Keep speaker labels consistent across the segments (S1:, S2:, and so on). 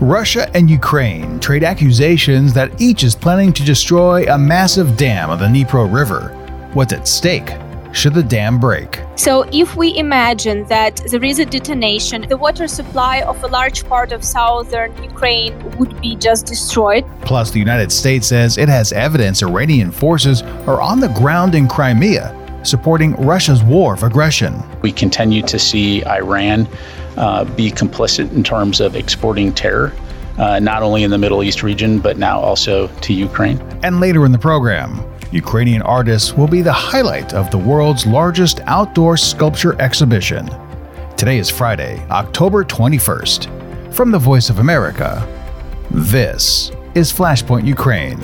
S1: Russia and Ukraine trade accusations that each is planning to destroy a massive dam on the Dnipro River. What's at stake? Should the dam break?
S2: So if we imagine that there is a detonation, the water supply of a large part of southern Ukraine would be just destroyed.
S1: Plus, the United States says it has evidence Iranian forces are on the ground in Crimea, supporting Russia's war of aggression.
S3: We continue to see Iran be complicit in terms of exporting terror, not only in the Middle East region, but now also to Ukraine.
S1: And later in the program, Ukrainian artists will be the highlight of the world's largest outdoor sculpture exhibition. Today is Friday, October 21st. From the Voice of America, this is Flashpoint Ukraine.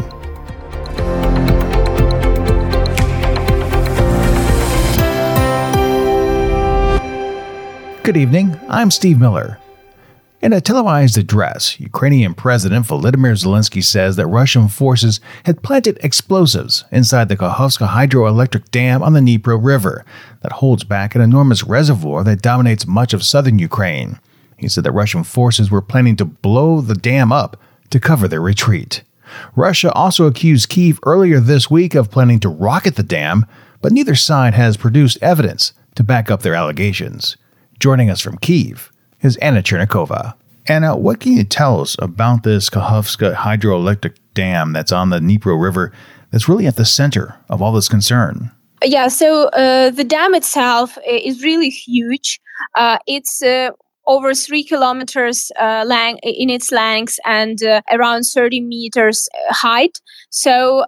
S1: Good evening, I'm Steve Miller. In a televised address, Ukrainian President Volodymyr Zelensky says that Russian forces had planted explosives inside the Kakhovka hydroelectric dam on the Dnipro River that holds back an enormous reservoir that dominates much of southern Ukraine. He said that Russian forces were planning to blow the dam up to cover their retreat. Russia also accused Kyiv earlier this week of planning to rocket the dam, but neither side has produced evidence to back up their allegations. Joining us from Kyiv is Anna Chernikova. Anna, what can you tell us about this Kakhovka hydroelectric dam that's on the Dnipro River that's really at the center of all this concern?
S2: Yeah, so the dam itself is really huge. It's over 3 kilometers in its length and around 30 meters height. So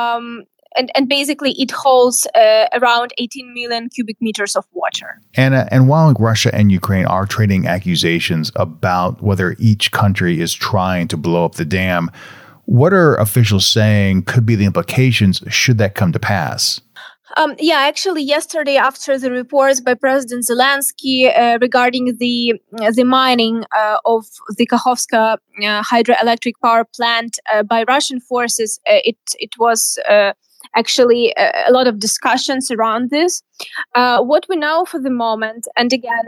S2: And basically, it holds around 18 million cubic meters of water.
S1: And while Russia and Ukraine are trading accusations about whether each country is trying to blow up the dam, what are officials saying could be the implications should that come to pass?
S2: Actually, yesterday, after the reports by President Zelensky regarding the mining of the Kakhovka hydroelectric power plant by Russian forces, it was actually a lot of discussions around this. What we know for the moment, and again,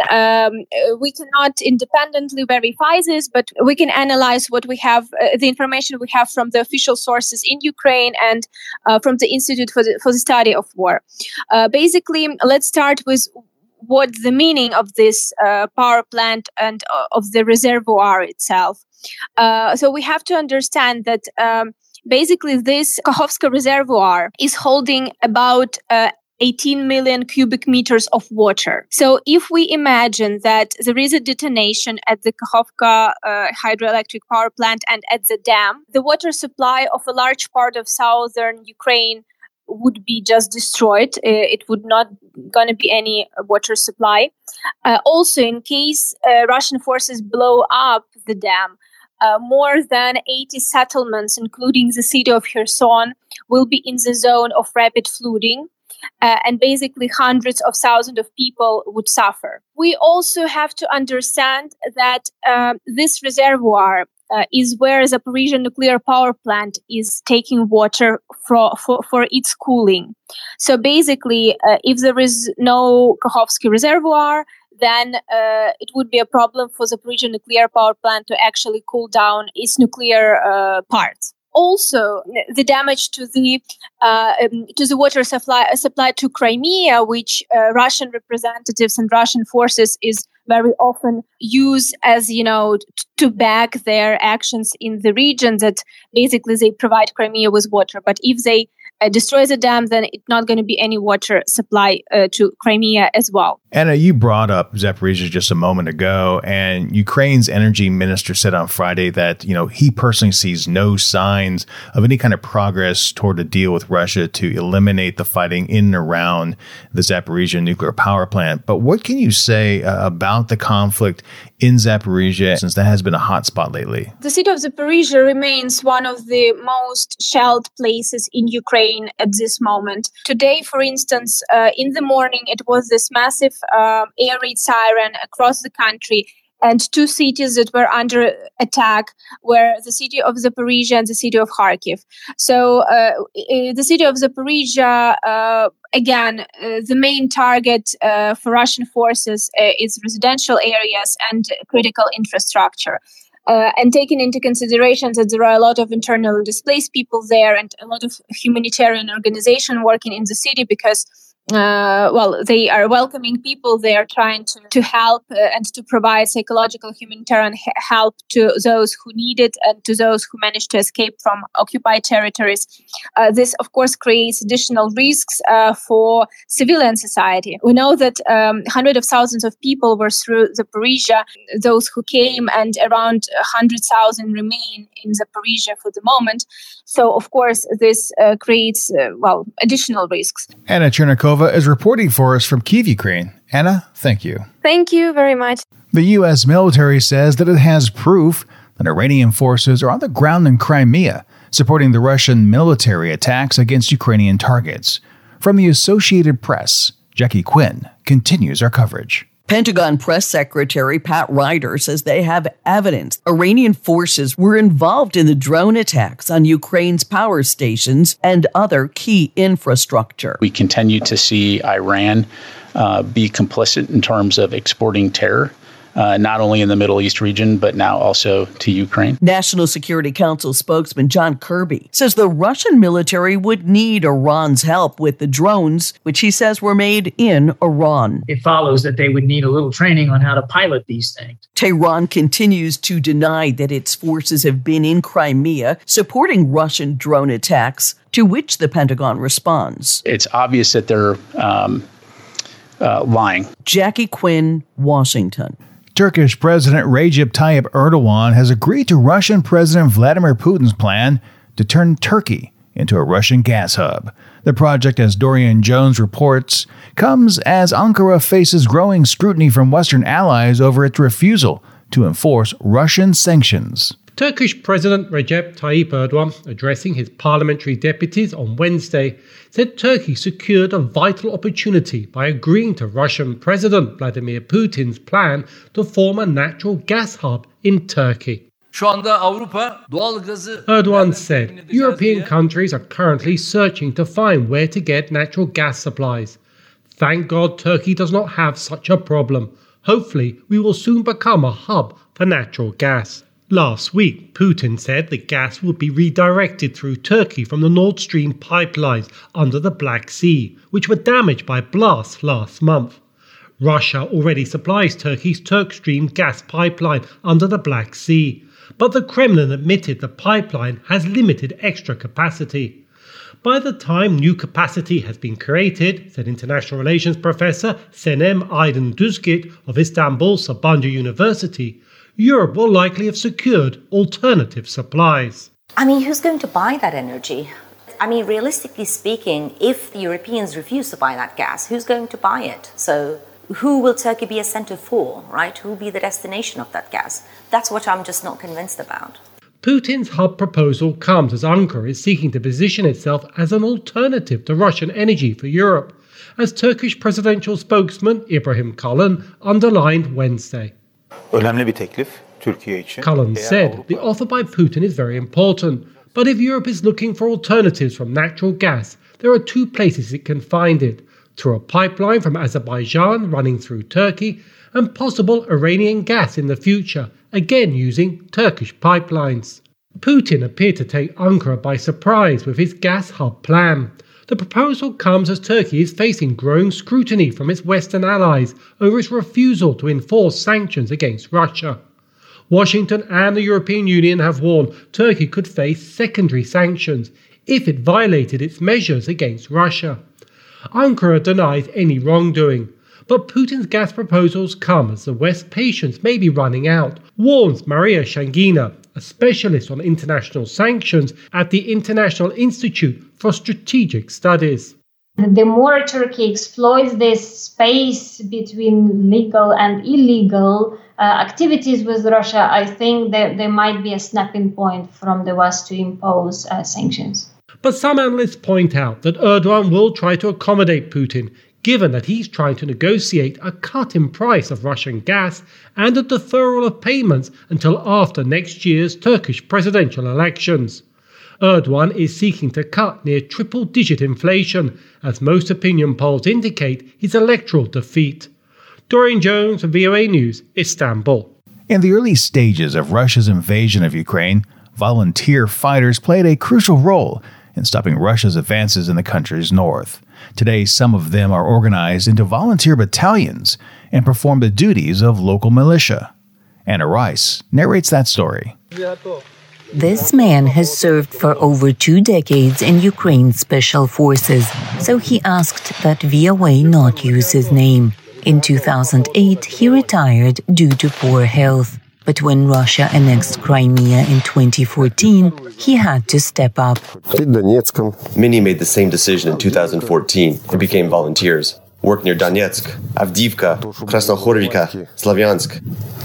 S2: we cannot independently verify this, but we can analyze what we have, the information we have from the official sources in Ukraine and from the Institute for the Study of War. Basically, let's start with what the meaning of this power plant and of the reservoir itself. So we have to understand that basically, this Kakhovka reservoir is holding about 18 million cubic meters of water. So if we imagine that there is a detonation at the Kakhovka hydroelectric power plant and at the dam, the water supply of a large part of southern Ukraine would be just destroyed. It would not going to be any water supply. Also, in case Russian forces blow up the dam, more than 80 settlements, including the city of Kherson, will be in the zone of rapid flooding, and basically hundreds of thousands of people would suffer. We also have to understand that this reservoir is where Zaporizhzhia nuclear power plant is taking water for its cooling. So basically, if there is no Kakhovsky reservoir, then it would be a problem for the Zaporizhzhia nuclear power plant to actually cool down its nuclear parts. Also, the damage to the water supply to Crimea, which Russian representatives and Russian forces is very often used as, to back their actions in the region, that basically they provide Crimea with water. But if they destroy the dam, then it's not going to be any water supply to Crimea as well.
S1: Anna, you brought up Zaporizhzhia just a moment ago, and Ukraine's energy minister said on Friday that, he personally sees no signs of any kind of progress toward a deal with Russia to eliminate the fighting in and around the Zaporizhzhia nuclear power plant. But what can you say about the conflict in Zaporizhzhia, since that has been a hot spot lately?
S2: The city of Zaporizhzhia remains one of the most shelled places in Ukraine at this moment. Today, for instance, in the morning, it was this massive air raid siren across the country, and two cities that were under attack were the city of Zaporizhzhia and the city of Kharkiv. So the city of Zaporizhzhia, again, the main target for Russian forces is residential areas and critical infrastructure. And taking into consideration that there are a lot of internally displaced people there and a lot of humanitarian organizations working in the city because they are welcoming people. They are trying to help and to provide psychological humanitarian help to those who need it and to those who manage to escape from occupied territories. This, of course, creates additional risks for civilian society. We know that hundreds of thousands of people were through Zaporizhia, those who came, and around 100,000 remain in Zaporizhia for the moment. So, of course, this creates, additional risks.
S1: Anna Chernakova is reporting for us from Kyiv, Ukraine. Anna, thank you.
S2: Thank you very much.
S1: The U.S. military says that it has proof that Iranian forces are on the ground in Crimea, supporting the Russian military attacks against Ukrainian targets. From the Associated Press, Jackie Quinn continues our coverage.
S4: Pentagon Press Secretary Pat Ryder says they have evidence Iranian forces were involved in the drone attacks on Ukraine's power stations and other key infrastructure.
S3: We continue to see Iran be complicit in terms of exporting terror, not only in the Middle East region, but now also to Ukraine.
S4: National Security Council spokesman John Kirby says the Russian military would need Iran's help with the drones, which he says were made in Iran.
S5: It follows that they would need a little training on how to pilot these things.
S4: Tehran continues to deny that its forces have been in Crimea supporting Russian drone attacks, to which the Pentagon responds.
S3: It's obvious that they're lying.
S4: Jackie Quinn, Washington.
S1: Turkish President Recep Tayyip Erdogan has agreed to Russian President Vladimir Putin's plan to turn Turkey into a Russian gas hub. The project, as Dorian Jones reports, comes as Ankara faces growing scrutiny from Western allies over its refusal to enforce Russian sanctions.
S6: Turkish President Recep Tayyip Erdogan, addressing his parliamentary deputies on Wednesday, said Turkey secured a vital opportunity by agreeing to Russian President Vladimir Putin's plan to form a natural gas hub in Turkey. Erdogan said European countries are currently searching to find where to get natural gas supplies. Thank God Turkey does not have such a problem. Hopefully, we will soon become a hub for natural gas. Last week, Putin said the gas would be redirected through Turkey from the Nord Stream pipelines under the Black Sea, which were damaged by blasts last month. Russia already supplies Turkey's Turkstream gas pipeline under the Black Sea, but the Kremlin admitted the pipeline has limited extra capacity. By the time new capacity has been created, said international relations professor Senem Aydın Düzgit of Istanbul Sabancı University, Europe will likely have secured alternative supplies.
S7: Who's going to buy that energy? Realistically speaking, if the Europeans refuse to buy that gas, who's going to buy it? So who will Turkey be a center for, right? Who will be the destination of that gas? That's what I'm just not convinced about.
S6: Putin's hub proposal comes as Ankara is seeking to position itself as an alternative to Russian energy for Europe, as Turkish presidential spokesman Ibrahim Kalın underlined Wednesday. Kalın said the offer by Putin is very important, but if Europe is looking for alternatives from natural gas, there are two places it can find it: through a pipeline from Azerbaijan running through Turkey, and possible Iranian gas in the future, again using Turkish pipelines. Putin appeared to take Ankara by surprise with his gas hub plan. The proposal comes as Turkey is facing growing scrutiny from its Western allies over its refusal to enforce sanctions against Russia. Washington and the European Union have warned Turkey could face secondary sanctions if it violated its measures against Russia. Ankara denies any wrongdoing, but Putin's gas proposals come as the West's patience may be running out, warns Maria Shangina, a specialist on international sanctions at the International Institute for Strategic Studies.
S8: The more Turkey exploits this space between legal and illegal activities with Russia, I think that there might be a snapping point from the West to impose sanctions.
S6: But some analysts point out that Erdogan will try to accommodate Putin, given that he's trying to negotiate a cut in price of Russian gas and a deferral of payments until after next year's Turkish presidential elections. Erdogan is seeking to cut near triple-digit inflation, as most opinion polls indicate his electoral defeat. Dorian Jones, VOA News, Istanbul.
S1: In the early stages of Russia's invasion of Ukraine, volunteer fighters played a crucial role in stopping Russia's advances in the country's north. Today, some of them are organized into volunteer battalions and perform the duties of local militia. Anna Rice narrates that story.
S9: This man has served for over 2 decades in Ukraine's special forces, so he asked that VOA not use his name. In 2008, he retired due to poor health. But when Russia annexed Crimea in 2014, he had to step up.
S10: Many made the same decision in 2014 and became volunteers. Worked near Donetsk, Avdiivka, Krasnohorivka, Slavyansk.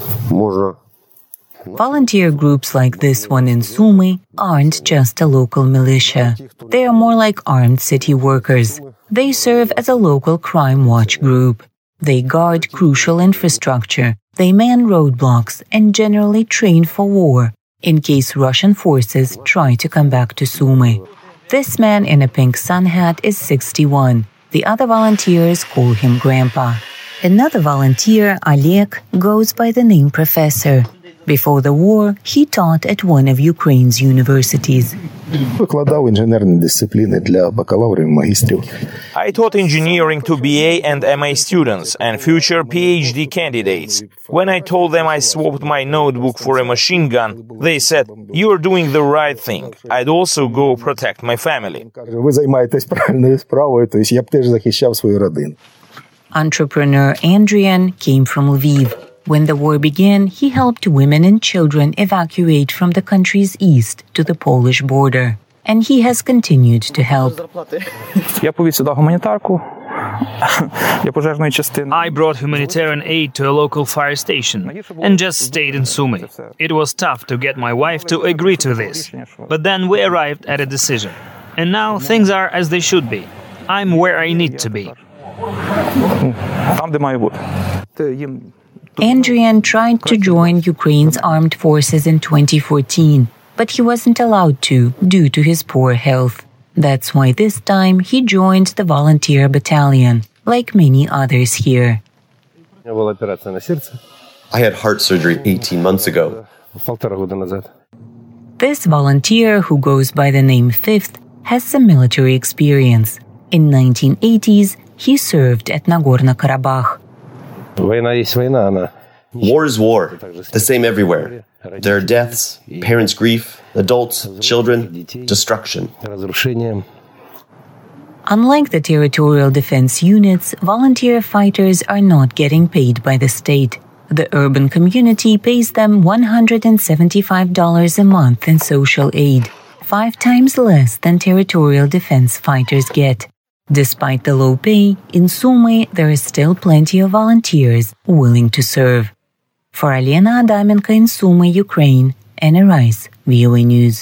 S9: Volunteer groups like this one in Sumy aren't just a local militia. They are more like armed city workers. They serve as a local crime watch group. They guard crucial infrastructure. They man roadblocks and generally train for war in case Russian forces try to come back to Sumy. This man in a pink sun hat is 61. The other volunteers call him Grandpa. Another volunteer, Oleg, goes by the name Professor. Before the war, he taught at one of Ukraine's universities.
S11: I taught engineering to BA and MA students and future PhD candidates. When I told them I swapped my notebook for a machine gun, they said, "You are doing the right thing. I'd also go protect my family."
S9: Entrepreneur Andrian came from Lviv. When the war began, he helped women and children evacuate from the country's east to the Polish border. And he has continued to help.
S12: I brought humanitarian aid to a local fire station and just stayed in Sumy. It was tough to get my wife to agree to this. But then we arrived at a decision. And now things are as they should be. I'm where I need to be.
S9: Andrian tried to join Ukraine's armed forces in 2014, but he wasn't allowed to due to his poor health. That's why this time he joined the volunteer battalion, like many others here.
S10: I had heart surgery 18 months ago.
S9: This volunteer, who goes by the name Fifth, has some military experience. In 1980s, he served at Nagorno-Karabakh.
S10: War is war, the same everywhere. There are deaths, parents' grief, adults, children, destruction.
S9: Unlike the territorial defense units, volunteer fighters are not getting paid by the state. The urban community pays them $175 a month in social aid, 5 times less than territorial defense fighters get. Despite the low pay, in Sumy there is still plenty of volunteers willing to serve. For Alena Adamenko in Sumy, Ukraine, Anna Rice, VOA News.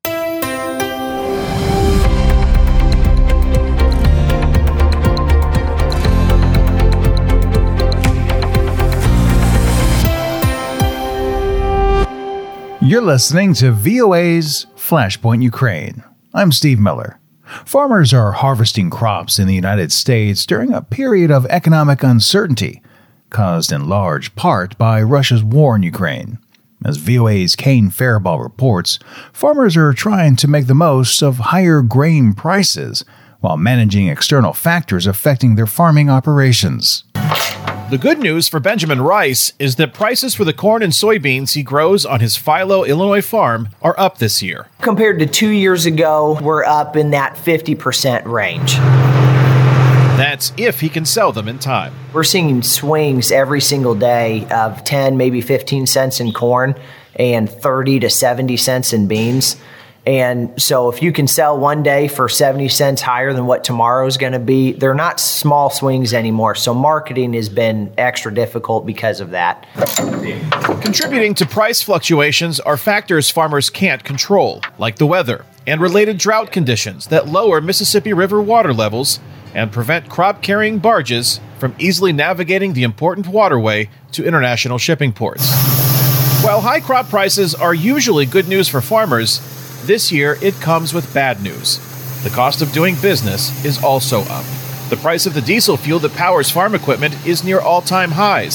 S1: You're listening to VOA's Flashpoint Ukraine. I'm Steve Miller. Farmers are harvesting crops in the United States during a period of economic uncertainty, caused in large part by Russia's war in Ukraine. As VOA's Kane Faribault reports, farmers are trying to make the most of higher grain prices while managing external factors affecting their farming operations.
S13: The good news for Benjamin Rice is that prices for the corn and soybeans he grows on his Philo, Illinois farm are up this year.
S14: Compared to 2 years ago, we're up in that 50% range.
S13: That's if he can sell them in time.
S14: We're seeing swings every single day of 10, maybe 15 cents in corn and 30 to 70 cents in beans. And so if you can sell one day for 70 cents higher than what tomorrow's going to be, they're not small swings anymore. So marketing has been extra difficult because of that.
S13: Contributing to price fluctuations are factors farmers can't control, like the weather and related drought conditions that lower Mississippi River water levels and prevent crop-carrying barges from easily navigating the important waterway to international shipping ports. While high crop prices are usually good news for farmers, this year, it comes with bad news. The cost of doing business is also up. The price of the diesel fuel that powers farm equipment is near all-time highs.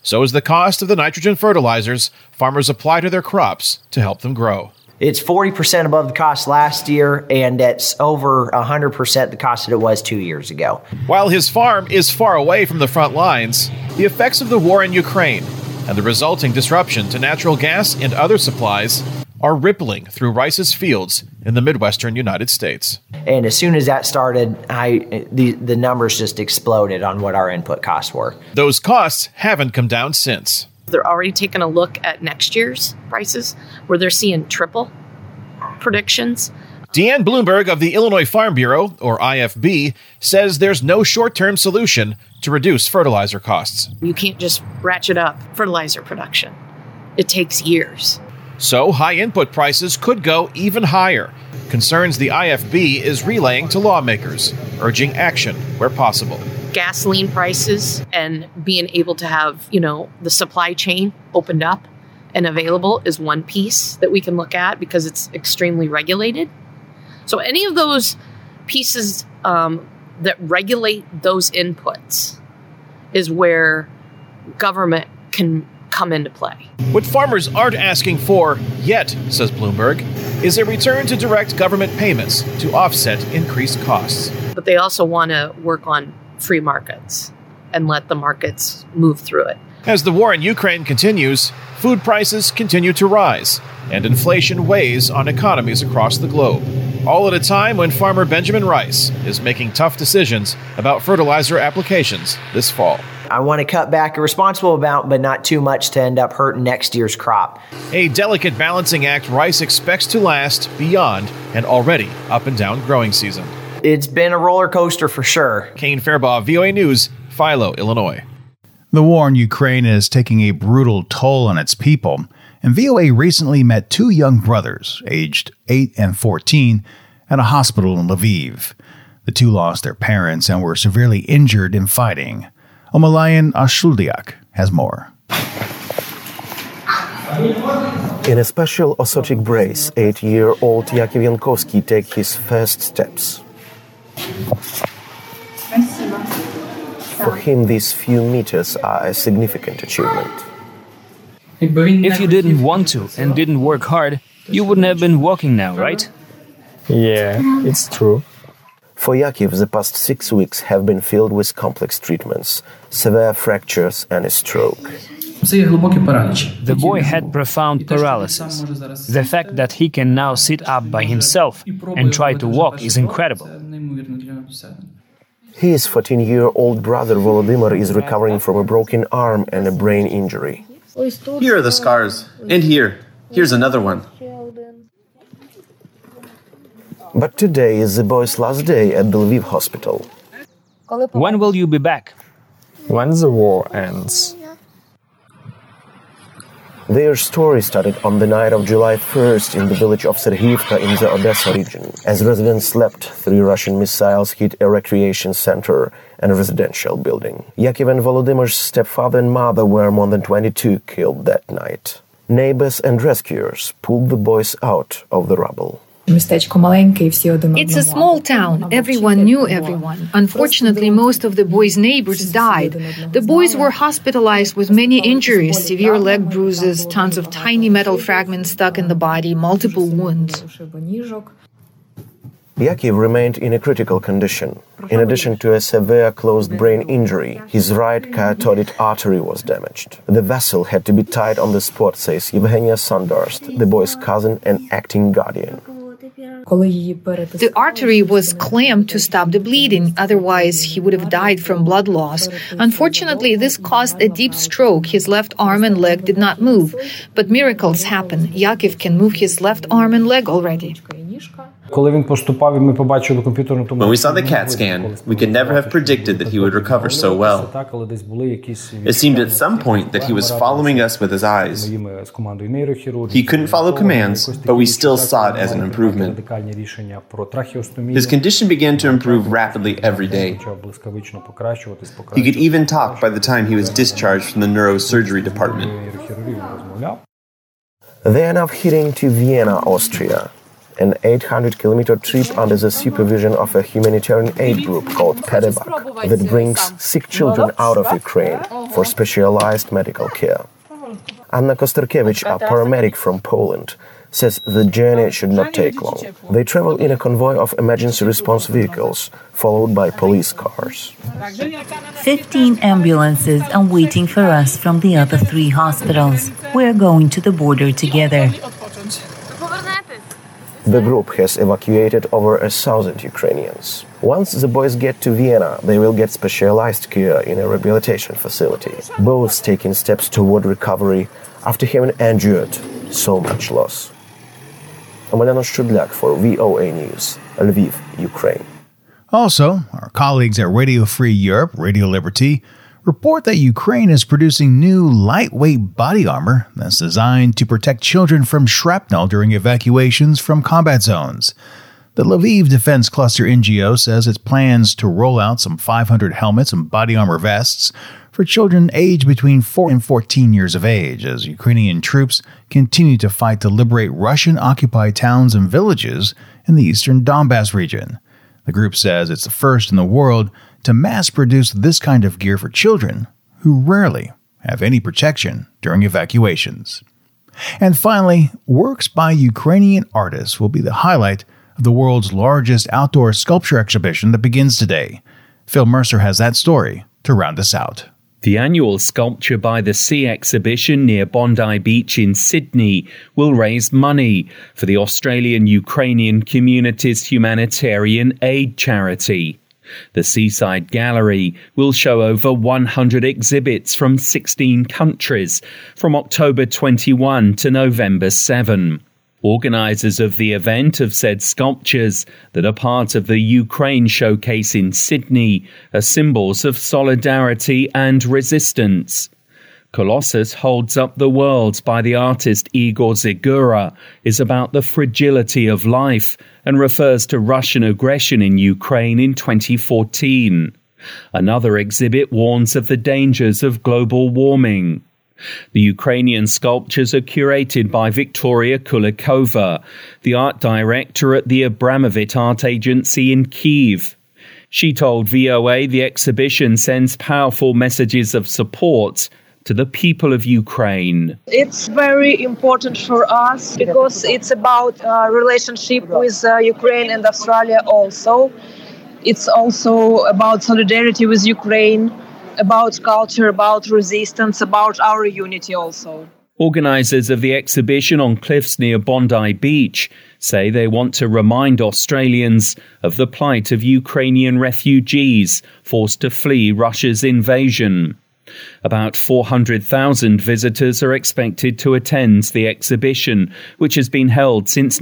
S13: So is the cost of the nitrogen fertilizers farmers apply to their crops to help them grow.
S14: It's 40% above the cost last year, and it's over 100% the cost that it was 2 years ago.
S13: While his farm is far away from the front lines, the effects of the war in Ukraine and the resulting disruption to natural gas and other supplies are rippling through Rice's fields in the Midwestern United States.
S14: And as soon as that started, the numbers just exploded on what our input costs were.
S13: Those costs haven't come down since.
S15: They're already taking a look at next year's prices, where they're seeing triple predictions.
S13: Deanne Bloomberg of the Illinois Farm Bureau, or IFB, says there's no short-term solution to reduce fertilizer costs.
S15: You can't just ratchet up fertilizer production. It takes years.
S13: So high input prices could go even higher. Concerns the IFB is relaying to lawmakers, urging action where possible.
S15: Gasoline prices and being able to have, the supply chain opened up and available is one piece that we can look at because it's extremely regulated. So any of those pieces that regulate those inputs is where government can come into play.
S13: What farmers aren't asking for yet, says Bloomberg, is a return to direct government payments to offset increased costs.
S15: But they also want to work on free markets and let the markets move through it.
S13: As the war in Ukraine continues, food prices continue to rise, and inflation weighs on economies across the globe. All at a time when farmer Benjamin Rice is making tough decisions about fertilizer applications this fall.
S14: I want to cut back a responsible amount, but not too much to end up hurting next year's crop.
S13: A delicate balancing act Rice expects to last beyond an already up and down growing season.
S14: It's been a roller coaster for sure.
S13: Kane Fairbaugh, VOA News, Philo, Illinois.
S1: The war in Ukraine is taking a brutal toll on its people, and VOA recently met two young brothers, aged 8 and 14, at a hospital in Lviv. The two lost their parents and were severely injured in fighting. Omalayan Ashuldiak has more.
S16: In a special orthotic brace, 8-year-old Yakov Yankowski takes his first steps. For him, these few meters are a significant achievement.
S12: If you didn't want to and didn't work hard, you wouldn't have been walking now, right?
S16: Yeah, it's true. For Yakov, the past 6 weeks have been filled with complex treatments, severe fractures and a stroke.
S12: The boy had profound paralysis. The fact that he can now sit up by himself and try to walk is incredible.
S16: His 14-year-old brother Volodymyr is recovering from a broken arm and a brain injury.
S10: Here are the scars, and here's another one.
S16: But today is the boy's last day at the Lviv hospital.
S12: When will you be back?
S16: When the war ends. Their story started on the night of July 1st in the village of Serhiivka in the Odessa region, as residents slept. 3 Russian missiles hit a recreation center and a residential building. Yakov and Volodymyr's stepfather and mother were among the 22 killed that night. Neighbors and rescuers pulled the boys out of the rubble.
S17: It's a small town. Everyone knew everyone. Unfortunately, most of the boys' neighbors died. The boys were hospitalized with many injuries, severe leg bruises, tons of tiny metal fragments stuck in the body, multiple wounds.
S16: Yakov remained in a critical condition. In addition to a severe closed brain injury, his right carotid artery was damaged. The vessel had to be tied on the spot, says Yevgenia Sandarst, the boy's cousin and acting guardian.
S17: The artery was clamped to stop the bleeding, otherwise he would have died from blood loss. Unfortunately, this caused a deep stroke. His left arm and leg did not move. But miracles happen. Yakov can move his left arm and leg already.
S10: When we saw the CAT scan, we could never have predicted that he would recover so well. It seemed at some point that he was following us with his eyes. He couldn't follow commands, but we still saw it as an improvement. His condition began to improve rapidly every day. He could even talk by the time he was discharged from the neurosurgery department.
S16: They are now heading to Vienna, Austria. an 800-kilometer trip under the supervision of a humanitarian aid group called Pedevak that brings sick children out of Ukraine for specialized medical care. Anna Kosterkiewicz, a paramedic from Poland, says the journey should not take long. They travel in a convoy of emergency response vehicles, followed by police cars.
S9: 15 ambulances are waiting for us from the other 3 hospitals. We're going to the border together.
S16: The group has evacuated over 1,000 Ukrainians. Once the boys get to Vienna, they will get specialized care in a rehabilitation facility, both taking steps toward recovery after having endured so much loss. Emelianos Szydlak for VOA News, Lviv, Ukraine.
S1: Also, our colleagues at Radio Free Europe, Radio Liberty, report that Ukraine is producing new lightweight body armor that's designed to protect children from shrapnel during evacuations from combat zones. The Lviv Defense Cluster NGO says it plans to roll out some 500 helmets and body armor vests for children aged between 4 and 14 years of age as Ukrainian troops continue to fight to liberate Russian-occupied towns and villages in the eastern Donbass region. The group says it's the first in the world to mass-produce this kind of gear for children who rarely have any protection during evacuations. And finally, works by Ukrainian artists will be the highlight of the world's largest outdoor sculpture exhibition that begins today. Phil Mercer has that story to round us out.
S18: The annual Sculpture by the Sea exhibition near Bondi Beach in Sydney will raise money for the Australian-Ukrainian community's humanitarian aid charity. The Seaside Gallery will show over 100 exhibits from 16 countries from October 21 to November 7. Organisers of the event have said sculptures that are part of the Ukraine showcase in Sydney are symbols of solidarity and resistance. Colossus Holds Up the World by the artist Igor Zigura is about the fragility of life and refers to Russian aggression in Ukraine in 2014. Another exhibit warns of the dangers of global warming. The Ukrainian sculptures are curated by Victoria Kulikova, the art director at the Abramovit Art Agency in Kyiv. She told VOA the exhibition sends powerful messages of support to the people of Ukraine.
S19: It's very important for us because it's about relationship with Ukraine and Australia also. It's also about solidarity with Ukraine, about culture, about resistance, about our unity also.
S18: Organisers of the exhibition on cliffs near Bondi Beach say they want to remind Australians of the plight of Ukrainian refugees forced to flee Russia's invasion. About 400,000 visitors are expected to attend the exhibition, which has been held since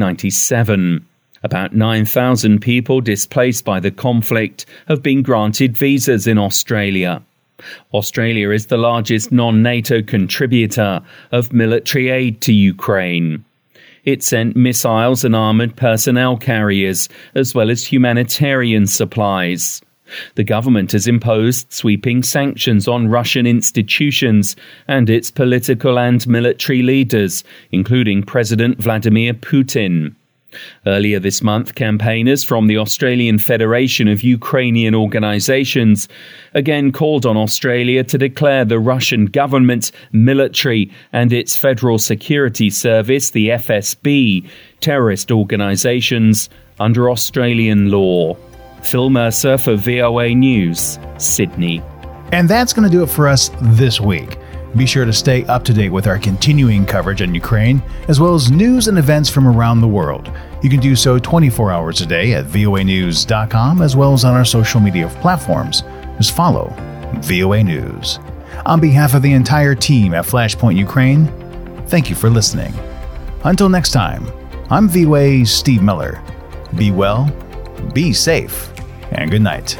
S18: 1997. About 9,000 people displaced by the conflict have been granted visas in Australia. Australia is the largest non-NATO contributor of military aid to Ukraine. It sent missiles and armoured personnel carriers, as well as humanitarian supplies. The government has imposed sweeping sanctions on Russian institutions and its political and military leaders, including President Vladimir Putin. Earlier this month, campaigners from the Australian Federation of Ukrainian Organisations again called on Australia to declare the Russian government, military and its Federal Security Service, the FSB, terrorist organisations under Australian law. Phil Mercer for VOA News, Sydney.
S1: And that's going to do it for us this week. Be sure to stay up to date with our continuing coverage on Ukraine, as well as news and events from around the world. You can do so 24 hours a day at voanews.com, as well as on our social media platforms. Just follow VOA News. On behalf of the entire team at Flashpoint Ukraine, thank you for listening. Until next time, I'm VOA's Steve Miller. Be well, be safe, and good night.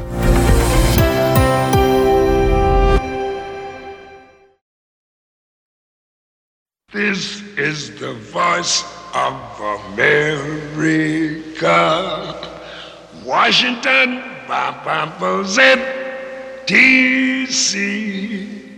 S20: This is the voice of America. Washington, DC.